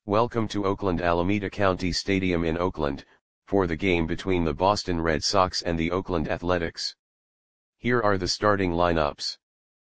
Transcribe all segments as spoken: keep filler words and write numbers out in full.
Welcome to Oakland Alameda County Stadium in Oakland, for the game between the Boston Red Sox and the Oakland Athletics. Here are the starting lineups.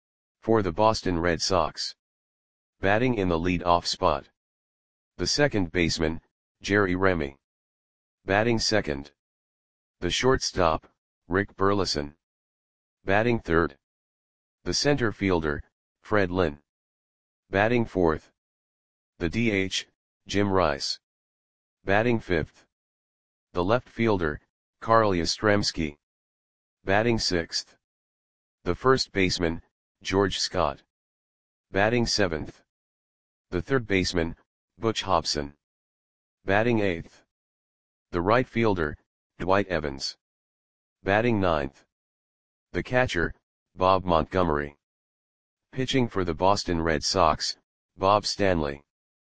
For the Boston Red Sox. Batting in the lead-off spot. The second baseman, Jerry Remy. Batting second. The shortstop, Rick Burleson. Batting third. The center fielder, Fred Lynn. Batting fourth. The D H, Jim Rice. Batting fifth. The left fielder, Carl Yastrzemski. Batting sixth. The first baseman, George Scott. Batting seventh. The third baseman, Butch Hobson. Batting eighth. The right fielder, Dwight Evans. Batting ninth. The catcher, Bob Montgomery. Pitching for the Boston Red Sox, Bob Stanley.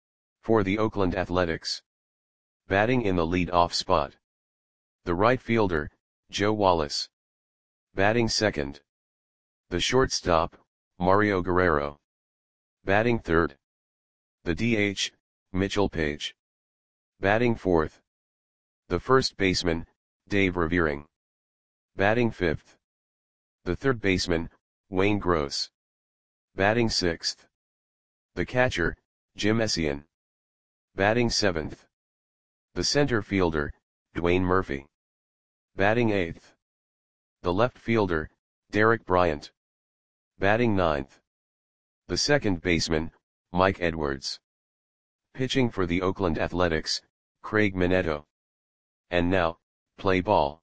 For the Oakland Athletics. Batting in the lead-off spot. The right fielder, Joe Wallace. Batting second. The shortstop, Mario Guerrero. Batting third. The D H, Mitchell Page. Batting fourth. The first baseman, Dave Revering. Batting fifth. The third baseman, Wayne Gross. Batting sixth. The catcher, Jim Essien. Batting seventh. The center fielder, Dwayne Murphy. Batting eighth. The left fielder, Derek Bryant. Batting ninth. The second baseman, Mike Edwards. Pitching for the Oakland Athletics, Craig Minetto. And now, play ball.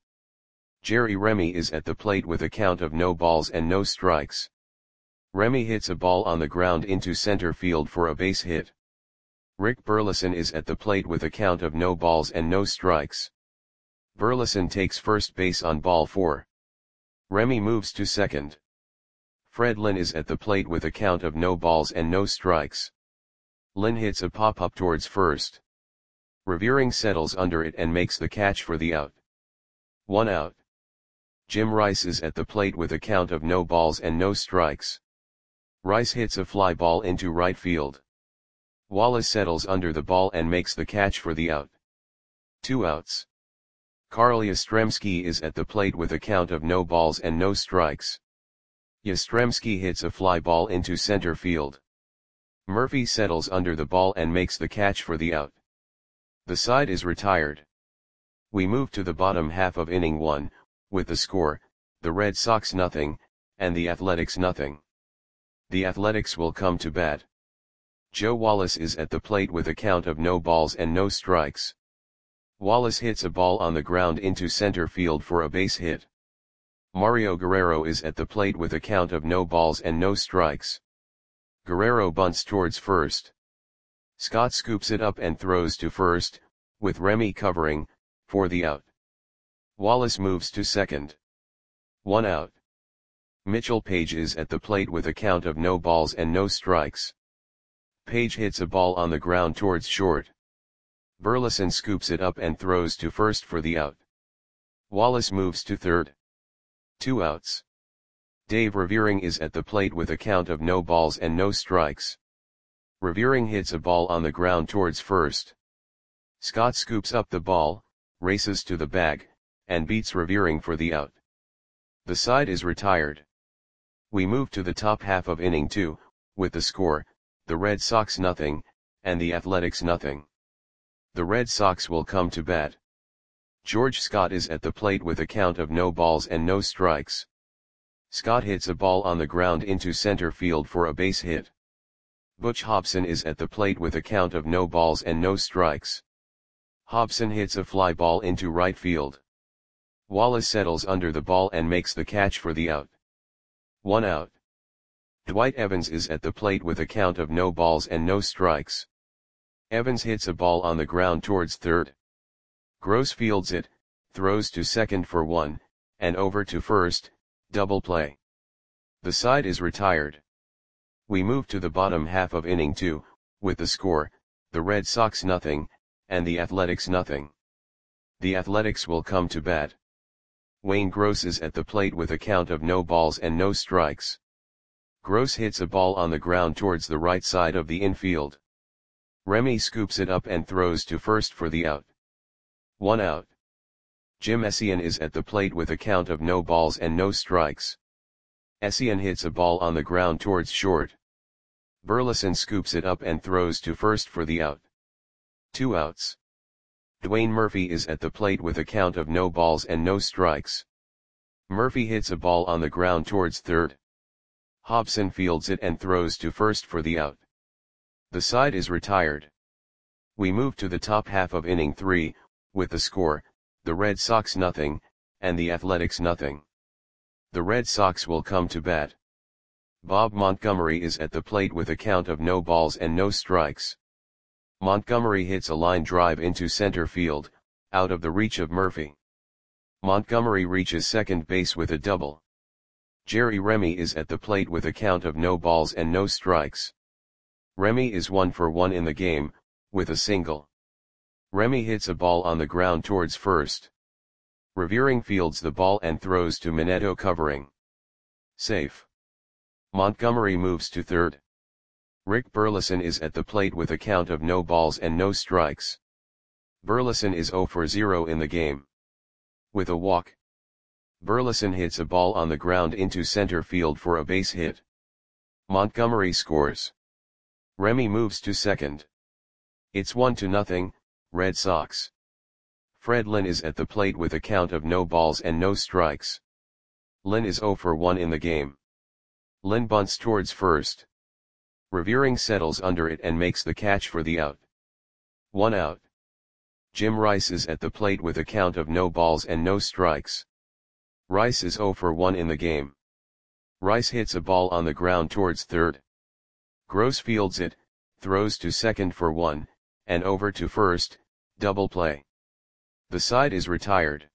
Jerry Remy is at the plate with a count of no balls and no strikes. Remy hits a ball on the ground into center field for a base hit. Rick Burleson is at the plate with a count of no balls and no strikes. Burleson takes first base on ball four. Remy moves to second. Fred Lynn is at the plate with a count of no balls and no strikes. Lynn hits a pop-up towards first. Revering settles under it and makes the catch for the out. One out. Jim Rice is at the plate with a count of no balls and no strikes. Rice hits a fly ball into right field. Wallace settles under the ball and makes the catch for the out. Two outs. Carl Yastrzemski is at the plate with a count of no balls and no strikes. Yastrzemski hits a fly ball into center field. Murphy settles under the ball and makes the catch for the out. The side is retired. We move to the bottom half of inning one, with the score, the Red Sox nothing, and the Athletics nothing. The Athletics will come to bat. Joe Wallace is at the plate with a count of no balls and no strikes. Wallace hits a ball on the ground into center field for a base hit. Mario Guerrero is at the plate with a count of no balls and no strikes. Guerrero bunts towards first. Scott scoops it up and throws to first, with Remy covering, for the out. Wallace moves to second. One out. Mitchell Page is at the plate with a count of no balls and no strikes. Page hits a ball on the ground towards short. Burleson scoops it up and throws to first for the out. Wallace moves to third. Two outs. Dave Revering is at the plate with a count of no balls and no strikes. Revering hits a ball on the ground towards first. Scott scoops up the ball, races to the bag, and beats Revering for the out. The side is retired. We move to the top half of inning two, with the score, the Red Sox nothing, and the Athletics nothing. The Red Sox will come to bat. George Scott is at the plate with a count of no balls and no strikes. Scott hits a ball on the ground into center field for a base hit. Butch Hobson is at the plate with a count of no balls and no strikes. Hobson hits a fly ball into right field. Wallace settles under the ball and makes the catch for the out. One out. Dwight Evans is at the plate with a count of no balls and no strikes. Evans hits a ball on the ground towards third. Gross fields it, throws to second for one, and over to first, double play. The side is retired. We move to the bottom half of inning two, with the score, the Red Sox nothing, and the Athletics nothing. The Athletics will come to bat. Wayne Gross is at the plate with a count of no balls and no strikes. Gross hits a ball on the ground towards the right side of the infield. Remy scoops it up and throws to first for the out. One out. Jim Essien is at the plate with a count of no balls and no strikes. Essien hits a ball on the ground towards short. Burleson scoops it up and throws to first for the out. Two outs. Dwayne Murphy is at the plate with a count of no balls and no strikes. Murphy hits a ball on the ground towards third. Hobson fields it and throws to first for the out. The side is retired. We move to the top half of inning three, with the score, the Red Sox nothing, and the Athletics nothing. The Red Sox will come to bat. Bob Montgomery is at the plate with a count of no balls and no strikes. Montgomery hits a line drive into center field, out of the reach of Murphy. Montgomery reaches second base with a double. Jerry Remy is at the plate with a count of no balls and no strikes. Remy is one for one in the game, with a single. Remy hits a ball on the ground towards first. Revering fields the ball and throws to Minetto covering. Safe. Montgomery moves to third. Rick Burleson is at the plate with a count of no balls and no strikes. Burleson is zero for zero in the game. With a walk. Burleson hits a ball on the ground into center field for a base hit. Montgomery scores. Remy moves to second. It's one to nothing, Red Sox. Fred Lynn is at the plate with a count of no balls and no strikes. Lynn is zero for one in the game. Lynn bunts towards first. Revering settles under it and makes the catch for the out. One out. Jim Rice is at the plate with a count of no balls and no strikes. Rice is zero for one in the game. Rice hits a ball on the ground towards third. Gross fields it, throws to second for one, and over to first, double play. The side is retired.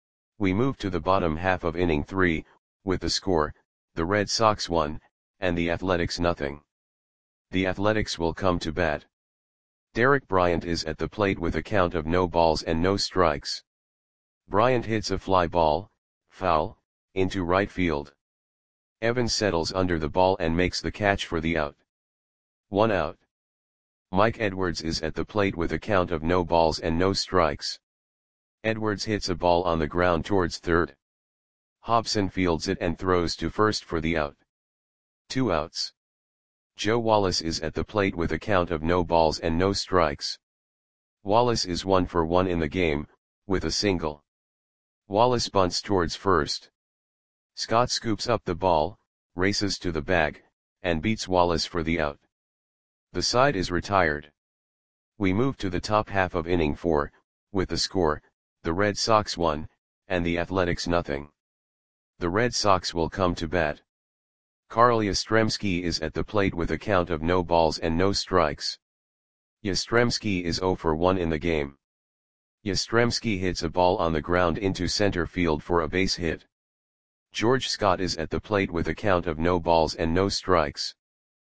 We move to the bottom half of inning three, with the score, the Red Sox one, and the Athletics nothing. The Athletics will come to bat. Derek Bryant is at the plate with a count of no balls and no strikes. Bryant hits a fly ball, foul, into right field. Evans settles under the ball and makes the catch for the out. One out. Mike Edwards is at the plate with a count of no balls and no strikes. Edwards hits a ball on the ground towards third. Hobson fields it and throws to first for the out. Two outs. Joe Wallace is at the plate with a count of no balls and no strikes. Wallace is one for one in the game, with a single. Wallace bunts towards first. Scott scoops up the ball, races to the bag, and beats Wallace for the out. The side is retired. We move to the top half of inning four, with the score, the Red Sox one, and the Athletics nothing. The Red Sox will come to bat. Carl Yastrzemski is at the plate with a count of no balls and no strikes. Yastrzemski is zero for one in the game. Yastrzemski hits a ball on the ground into center field for a base hit. George Scott is at the plate with a count of no balls and no strikes.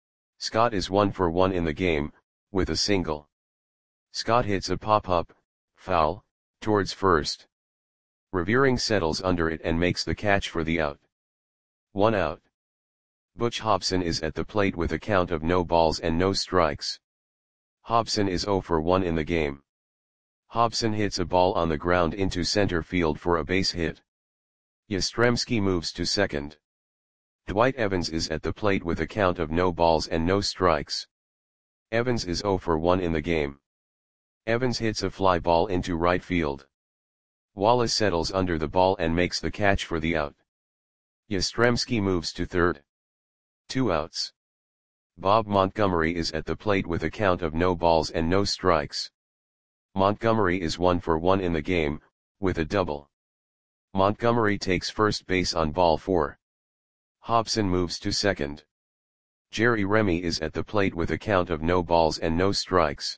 Scott is one for one in the game, with a single. Scott hits a pop-up, foul, towards first. Revering settles under it and makes the catch for the out. One out. Butch Hobson is at the plate with a count of no balls and no strikes. Hobson is zero for one in the game. Hobson hits a ball on the ground into center field for a base hit. Yastrzemski moves to second. Dwight Evans is at the plate with a count of no balls and no strikes. Evans is zero for one in the game. Evans hits a fly ball into right field. Wallace settles under the ball and makes the catch for the out. Yastrzemski moves to third. Two outs. Bob Montgomery is at the plate with a count of no balls and no strikes. Montgomery is one for one in the game, with a double. Montgomery takes first base on ball four. Hobson moves to second. Jerry Remy is at the plate with a count of no balls and no strikes.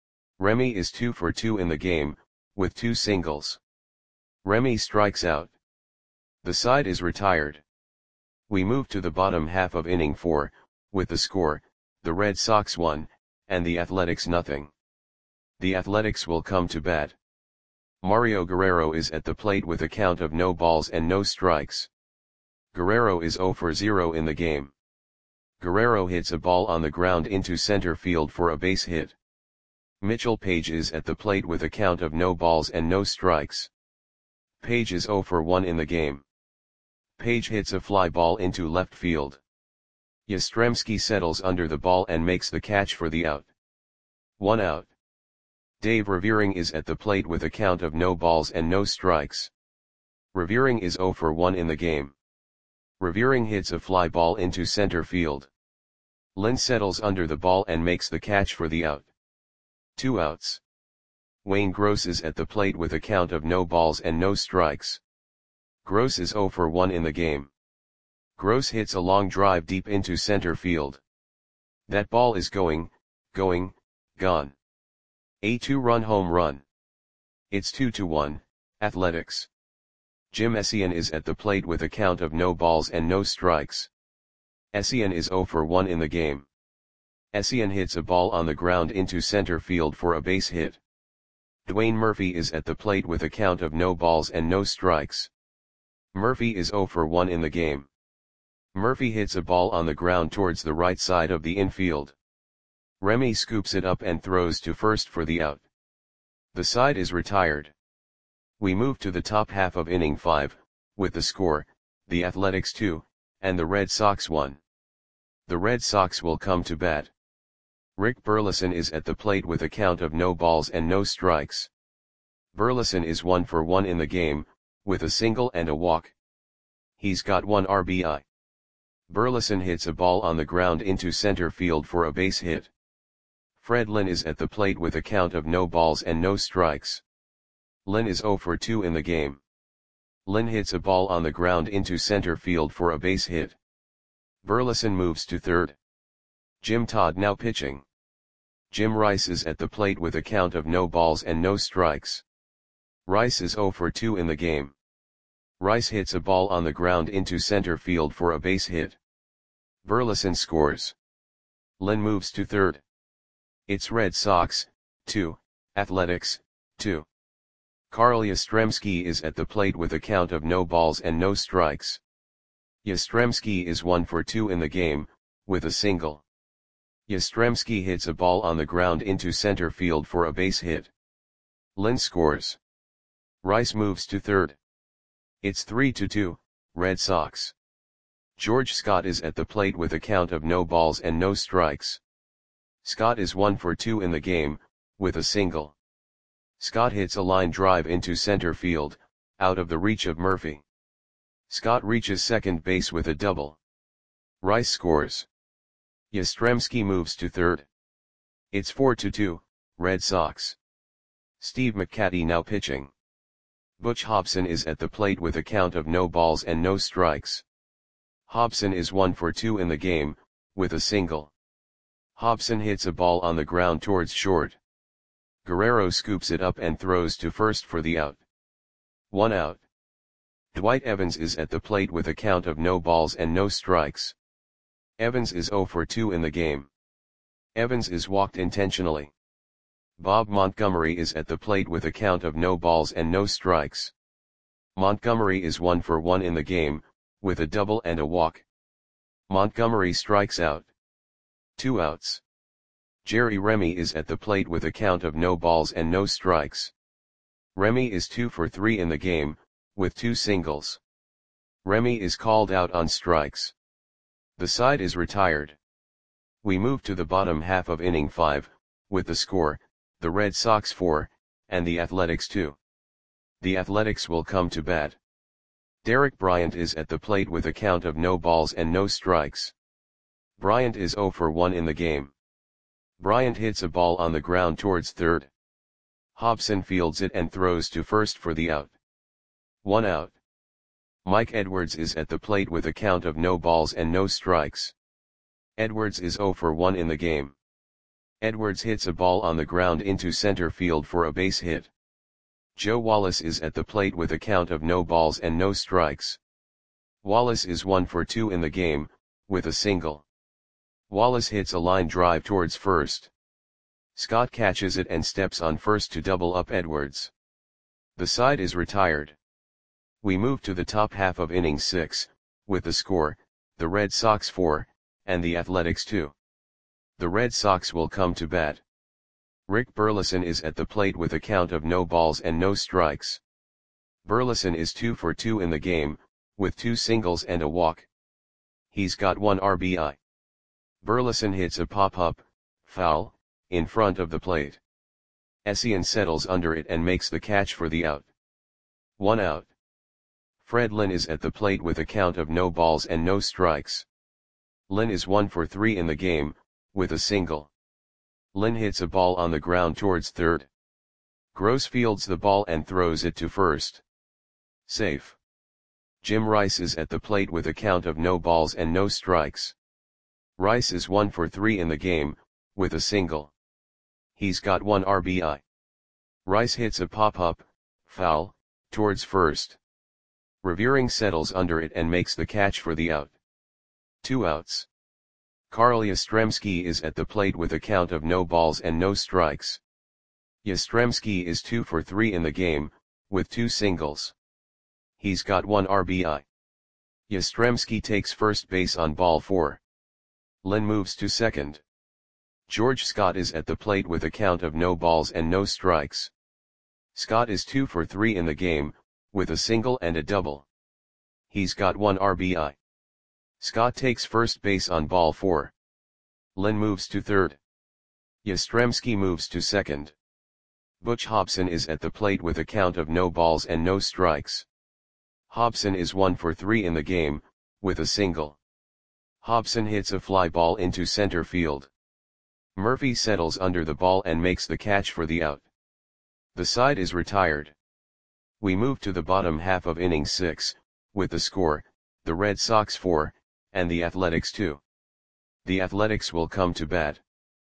Remy is two for two in the game, with two singles. Remy strikes out. The side is retired. We move to the bottom half of inning four, with the score, the Red Sox one, and the Athletics nothing. The Athletics will come to bat. Mario Guerrero is at the plate with a count of no balls and no strikes. Guerrero is zero for zero in the game. Guerrero hits a ball on the ground into center field for a base hit. Mitchell Page is at the plate with a count of no balls and no strikes. Page is zero for one in the game. Page hits a fly ball into left field. Yastrzemski settles under the ball and makes the catch for the out. One out. Dave Revering is at the plate with a count of no balls and no strikes. Revering is zero for one in the game. Revering hits a fly ball into center field. Lynn settles under the ball and makes the catch for the out. Two outs. Wayne Gross is at the plate with a count of no balls and no strikes. Gross is zero for one in the game. Gross hits a long drive deep into center field. That ball is going, going, gone. A two-run home run. It's two to one, Athletics. Jim Essien is at the plate with a count of no balls and no strikes. Essien is zero for one in the game. Essien hits a ball on the ground into center field for a base hit. Dwayne Murphy is at the plate with a count of no balls and no strikes. Murphy is zero for one in the game. Murphy hits a ball on the ground towards the right side of the infield. Remy scoops it up and throws to first for the out. The side is retired. We move to the top half of inning five, with the score, the Athletics two, and the Red Sox one. The Red Sox will come to bat. Rick Burleson is at the plate with a count of no balls and no strikes. Burleson is one for one in the game, with a single and a walk. He's got one R B I. Burleson hits a ball on the ground into center field for a base hit. Fred Lynn is at the plate with a count of no balls and no strikes. Lynn is zero for two in the game. Lynn hits a ball on the ground into center field for a base hit. Burleson moves to third. Jim Todd now pitching. Jim Rice is at the plate with a count of no balls and no strikes. Rice is zero for two in the game. Rice hits a ball on the ground into center field for a base hit. Burleson scores. Lynn moves to third. It's Red Sox, two, Athletics, two. Carl Yastrzemski is at the plate with a count of no balls and no strikes. Yastrzemski is one for two in the game, with a single. Yastrzemski hits a ball on the ground into center field for a base hit. Lynn scores. Rice moves to third. It's three to two, Red Sox. George Scott is at the plate with a count of no balls and no strikes. Scott is one for two in the game, with a single. Scott hits a line drive into center field, out of the reach of Murphy. Scott reaches second base with a double. Rice scores. Yastrzemski moves to third. It's four to two, Red Sox. Steve McCatty now pitching. Butch Hobson is at the plate with a count of no balls and no strikes. Hobson is one for two in the game, with a single. Hobson hits a ball on the ground towards short. Guerrero scoops it up and throws to first for the out. One out. Dwight Evans is at the plate with a count of no balls and no strikes. Evans is zero for two in the game. Evans is walked intentionally. Bob Montgomery is at the plate with a count of no balls and no strikes. Montgomery is one for one in the game, with a double and a walk. Montgomery strikes out. Two outs. Jerry Remy is at the plate with a count of no balls and no strikes. Remy is two for three in the game, with two singles. Remy is called out on strikes. The side is retired. We move to the bottom half of inning five, with the score, the Red Sox four, and the Athletics two. The Athletics will come to bat. Derek Bryant is at the plate with a count of no balls and no strikes. Bryant is zero for one in the game. Bryant hits a ball on the ground towards third. Hobson fields it and throws to first for the out. One out. Mike Edwards is at the plate with a count of no balls and no strikes. Edwards is zero for one in the game. Edwards hits a ball on the ground into center field for a base hit. Joe Wallace is at the plate with a count of no balls and no strikes. Wallace is one for two in the game, with a single. Wallace hits a line drive towards first. Scott catches it and steps on first to double up Edwards. The side is retired. We move to the top half of inning six, with the score, the Red Sox four, and the Athletics two. The Red Sox will come to bat. Rick Burleson is at the plate with a count of no balls and no strikes. Burleson is two for two in the game, with two singles and a walk. He's got one R B I. Burleson hits a pop-up, foul, in front of the plate. Essien settles under it and makes the catch for the out. One out. Fred Lynn is at the plate with a count of no balls and no strikes. Lynn is one for three in the game, with a single. Lynn hits a ball on the ground towards third. Gross fields the ball and throws it to first. Safe. Jim Rice is at the plate with a count of no balls and no strikes. Rice is one for three in the game, with a single. He's got one R B I. Rice hits a pop-up, foul, towards first. Revering settles under it and makes the catch for the out. Two outs. Carl Yastrzemski is at the plate with a count of no balls and no strikes. Yastrzemski is two for three in the game, with two singles. He's got one R B I. Yastrzemski takes first base on ball four. Lynn moves to second. George Scott is at the plate with a count of no balls and no strikes. Scott is two for three in the game, with a single and a double. He's got one R B I. Scott takes first base on ball four. Lynn moves to third. Yastrzemski moves to second. Butch Hobson is at the plate with a count of no balls and no strikes. Hobson is one for three in the game, with a single. Hobson hits a fly ball into center field. Murphy settles under the ball and makes the catch for the out. The side is retired. We move to the bottom half of inning six, with the score, the Red Sox four, and the Athletics two. The Athletics will come to bat.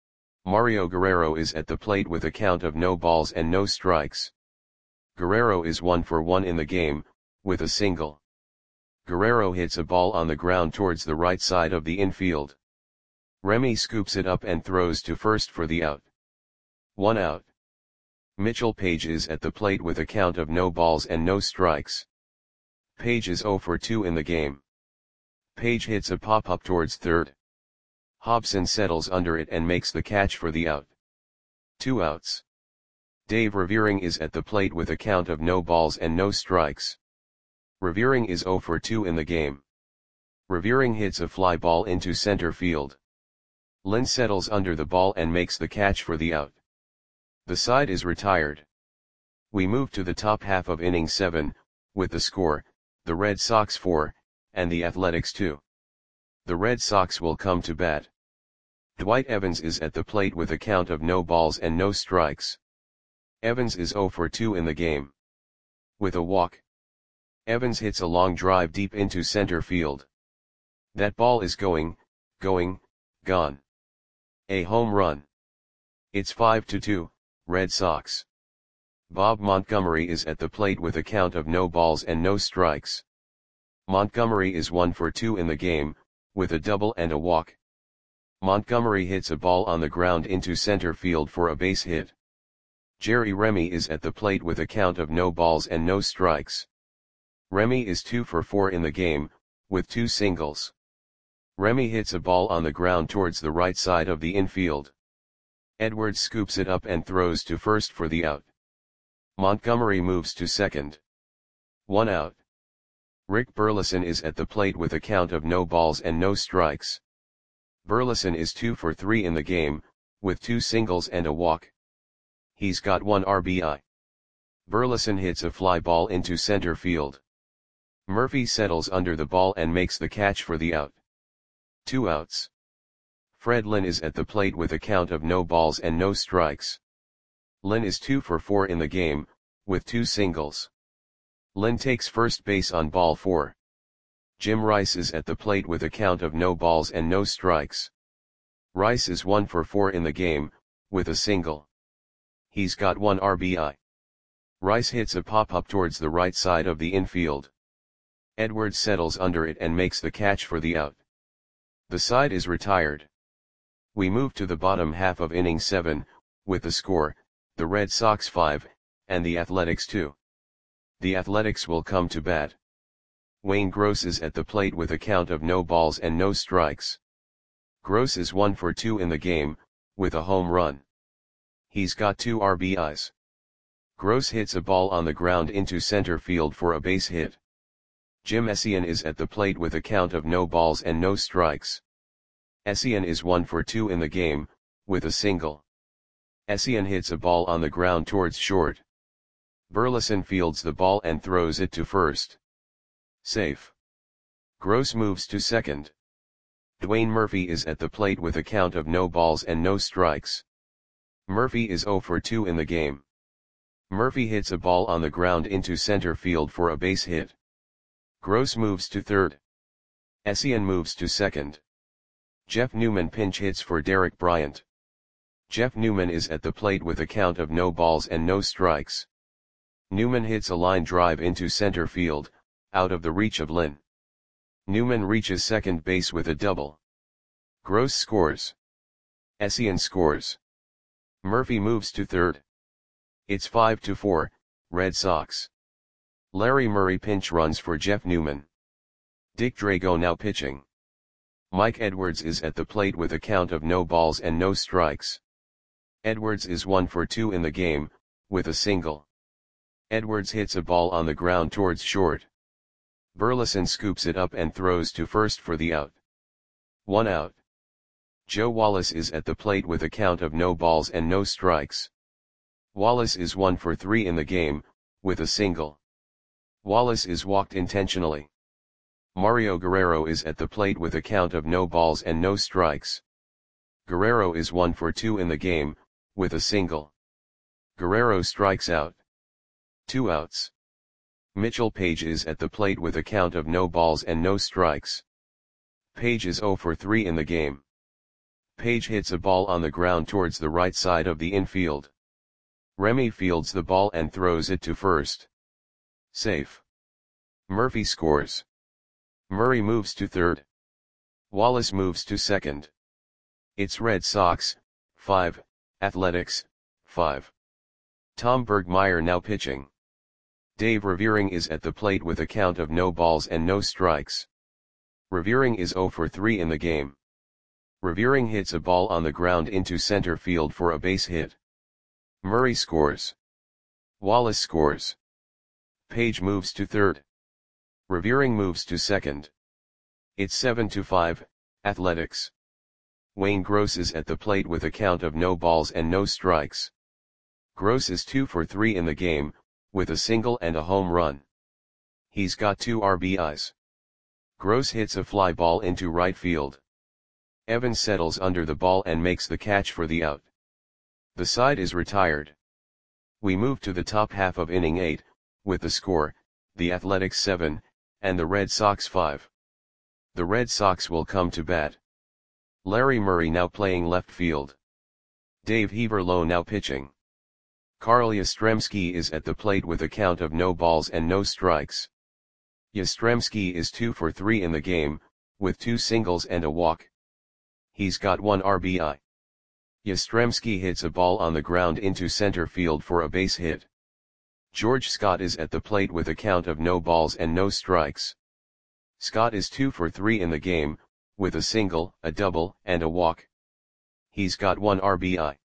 Mario Guerrero is at the plate with a count of no balls and no strikes. Guerrero is one for one in the game, with a single. Guerrero hits a ball on the ground towards the right side of the infield. Remy scoops it up and throws to first for the out. One out. Mitchell Page is at the plate with a count of no balls and no strikes. Page is zero for two in the game. Page hits a pop-up towards third. Hobson settles under it and makes the catch for the out. Two outs. Dave Revering is at the plate with a count of no balls and no strikes. Revering is zero for two in the game. Revering hits a fly ball into center field. Lynn settles under the ball and makes the catch for the out. The side is retired. We move to the top half of inning seven, with the score, the Red Sox four, and the Athletics two. The Red Sox will come to bat. Dwight Evans is at the plate with a count of no balls and no strikes. Evans is zero for two in the game. With a walk. Evans hits a long drive deep into center field. That ball is going, going, gone. A home run. It's five to two, Red Sox. Bob Montgomery is at the plate with a count of no balls and no strikes. Montgomery is one for two in the game, with a double and a walk. Montgomery hits a ball on the ground into center field for a base hit. Jerry Remy is at the plate with a count of no balls and no strikes. Remy is two for four in the game, with two singles. Remy hits a ball on the ground towards the right side of the infield. Edwards scoops it up and throws to first for the out. Montgomery moves to second. One out. Rick Burleson is at the plate with a count of no balls and no strikes. Burleson is two for three in the game, with two singles and a walk. He's got one R B I. Burleson hits a fly ball into center field. Murphy settles under the ball and makes the catch for the out. Two outs. Fred Lynn is at the plate with a count of no balls and no strikes. Lynn is two for four in the game, with two singles. Lynn takes first base on ball four. Jim Rice is at the plate with a count of no balls and no strikes. Rice is one for four in the game, with a single. He's got one R B I. Rice hits a pop-up towards the right side of the infield. Edwards settles under it and makes the catch for the out. The side is retired. We move to the bottom half of inning seven, with the score, the Red Sox five, and the Athletics two. The Athletics will come to bat. Wayne Gross is at the plate with a count of no balls and no strikes. Gross is one for two in the game, with a home run. He's got two R B Is. Gross hits a ball on the ground into center field for a base hit. Jim Essien is at the plate with a count of no balls and no strikes. Essien is one for two in the game, with a single. Essien hits a ball on the ground towards short. Burleson fields the ball and throws it to first. Safe. Gross moves to second. Dwayne Murphy is at the plate with a count of no balls and no strikes. Murphy is zero for two in the game. Murphy hits a ball on the ground into center field for a base hit. Gross moves to third. Essien moves to second. Jeff Newman pinch hits for Derek Bryant. Jeff Newman is at the plate with a count of no balls and no strikes. Newman hits a line drive into center field, out of the reach of Lynn. Newman reaches second base with a double. Gross scores. Essien scores. Murphy moves to third. It's five to four, Red Sox. Larry Murray pinch runs for Jeff Newman. Dick Drago now pitching. Mike Edwards is at the plate with a count of no balls and no strikes. Edwards is one for two in the game, with a single. Edwards hits a ball on the ground towards short. Burleson scoops it up and throws to first for the out. One out. Joe Wallace is at the plate with a count of no balls and no strikes. Wallace is one for three in the game, with a single. Wallace is walked intentionally. Mario Guerrero is at the plate with a count of no balls and no strikes. Guerrero is one for two in the game, with a single. Guerrero strikes out. Two outs. Mitchell Page is at the plate with a count of no balls and no strikes. Page is zero for three in the game. Page hits a ball on the ground towards the right side of the infield. Remy fields the ball and throws it to first. Safe. Murphy scores. Murray moves to third. Wallace moves to second. It's Red Sox, five, Athletics, five. Tom Bergmeyer now pitching. Dave Revering is at the plate with a count of no balls and no strikes. Revering is zero for three in the game. Revering hits a ball on the ground into center field for a base hit. Murray scores. Wallace scores. Page moves to third. Revering moves to second. It's seven to five, Athletics. Wayne Gross is at the plate with a count of no balls and no strikes. Gross is two for three in the game, with a single and a home run. He's got two R B Is. Gross hits a fly ball into right field. Evans settles under the ball and makes the catch for the out. The side is retired. We move to the top half of inning eight, with the score, the Athletics seven, and the Red Sox five. The Red Sox will come to bat. Larry Murray now playing left field. Dave Heaverlow now pitching. Carl Yastrzemski is at the plate with a count of no balls and no strikes. Yastrzemski is two for three in the game, with two singles and a walk. He's got one R B I. Yastrzemski hits a ball on the ground into center field for a base hit. George Scott is at the plate with a count of no balls and no strikes. Scott is two for three in the game, with a single, a double, and a walk. He's got one R B I.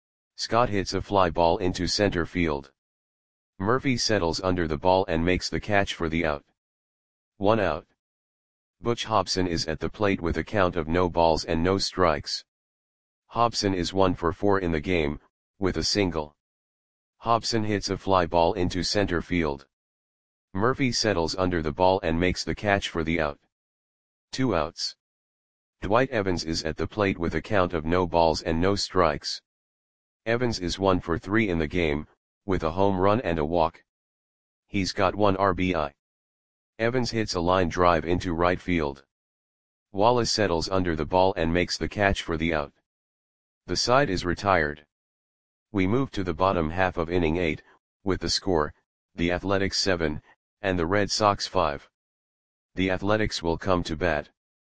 Scott hits a fly ball into center field. Murphy settles under the ball and makes the catch for the out. One out. Butch Hobson is at the plate with a count of no balls and no strikes. Hobson is one for four in the game, with a single. Hobson hits a fly ball into center field. Murphy settles under the ball and makes the catch for the out. Two outs. Dwight Evans is at the plate with a count of no balls and no strikes. Evans is one for three in the game, with a home run and a walk. He's got one R B I. Evans hits a line drive into right field. Wallace settles under the ball and makes the catch for the out. The side is retired. We move to the bottom half of inning eight, with the score, the Athletics seven, and the Red Sox five. The Athletics will come to bat.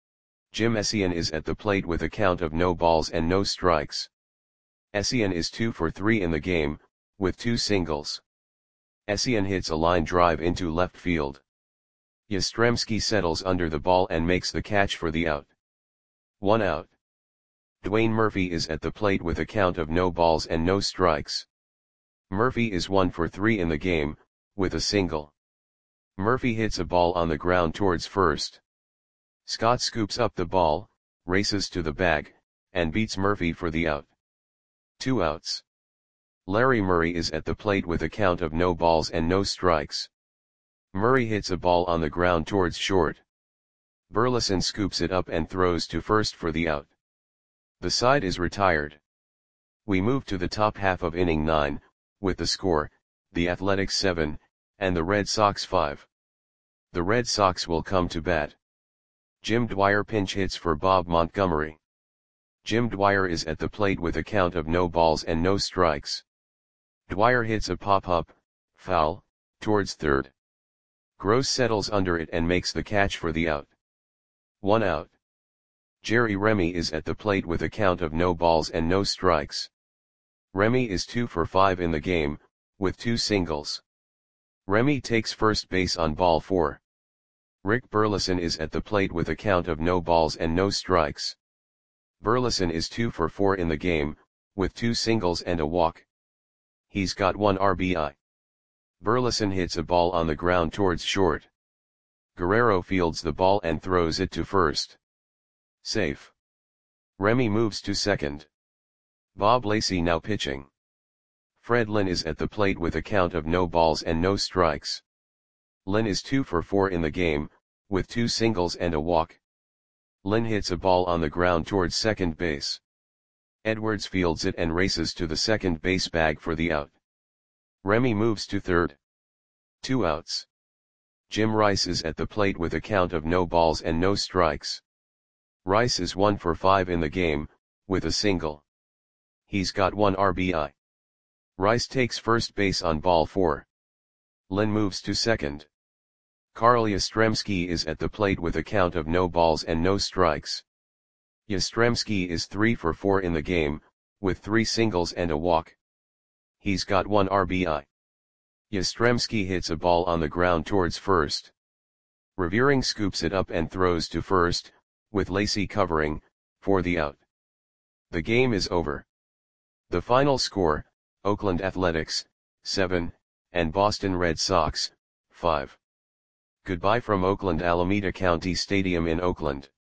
Jim Essien is at the plate with a count of no balls and no strikes. Essien is two for three in the game, with two singles. Essien hits a line drive into left field. Yastrzemski settles under the ball and makes the catch for the out. One out. Dwayne Murphy is at the plate with a count of no balls and no strikes. Murphy is one for three in the game, with a single. Murphy hits a ball on the ground towards first. Scott scoops up the ball, races to the bag, and beats Murphy for the out. Two outs. Larry Murray is at the plate with a count of no balls and no strikes. Murray hits a ball on the ground towards short. Burleson scoops it up and throws to first for the out. The side is retired. We move to the top half of inning nine, with the score, the Athletics seven, and the Red Sox five. The Red Sox will come to bat. Jim Dwyer pinch hits for Bob Montgomery. Jim Dwyer is at the plate with a count of no balls and no strikes. Dwyer hits a pop-up, foul, towards third. Gross settles under it and makes the catch for the out. One out. Jerry Remy is at the plate with a count of no balls and no strikes. Remy is two for five in the game, with two singles. Remy takes first base on ball four. Rick Burleson is at the plate with a count of no balls and no strikes. Burleson is two for four in the game, with two singles and a walk. He's got one R B I. Burleson hits a ball on the ground towards short. Guerrero fields the ball and throws it to first. Safe. Remy moves to second. Bob Lacey now pitching. Fred Lynn is at the plate with a count of no balls and no strikes. Lynn is two for four in the game, with two singles and a walk. Lynn hits a ball on the ground towards second base. Edwards fields it and races to the second base bag for the out. Remy moves to third. Two outs. Jim Rice is at the plate with a count of no balls and no strikes. Rice is one for five in the game, with a single. He's got one R B I. Rice takes first base on ball four. Lynn moves to second. Carl Yastrzemski is at the plate with a count of no balls and no strikes. Yastrzemski is three for four in the game, with three singles and a walk. He's got one R B I. Yastrzemski hits a ball on the ground towards first. Revering scoops it up and throws to first, with Lacey covering, for the out. The game is over. The final score, Oakland Athletics, seven, and Boston Red Sox, five. Goodbye from Oakland Alameda County Stadium in Oakland.